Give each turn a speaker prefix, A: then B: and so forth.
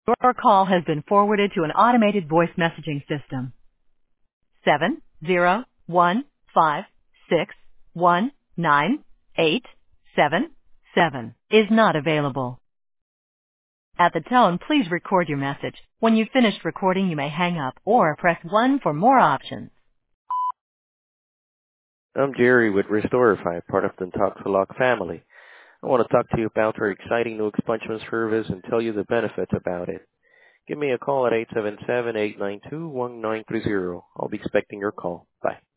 A: Your call has been forwarded to an automated voice messaging system. 701561987 is not available. At the tone, please record your message. When you've finished recording, you may hang up or press 1 for more options.
B: I'm Jerry with Restorify, part of the Toxalock family. I want to talk to you about our exciting new expungement service and tell you the benefits about it. Give me a call at 877-892-1930. I'll be expecting your call. Bye.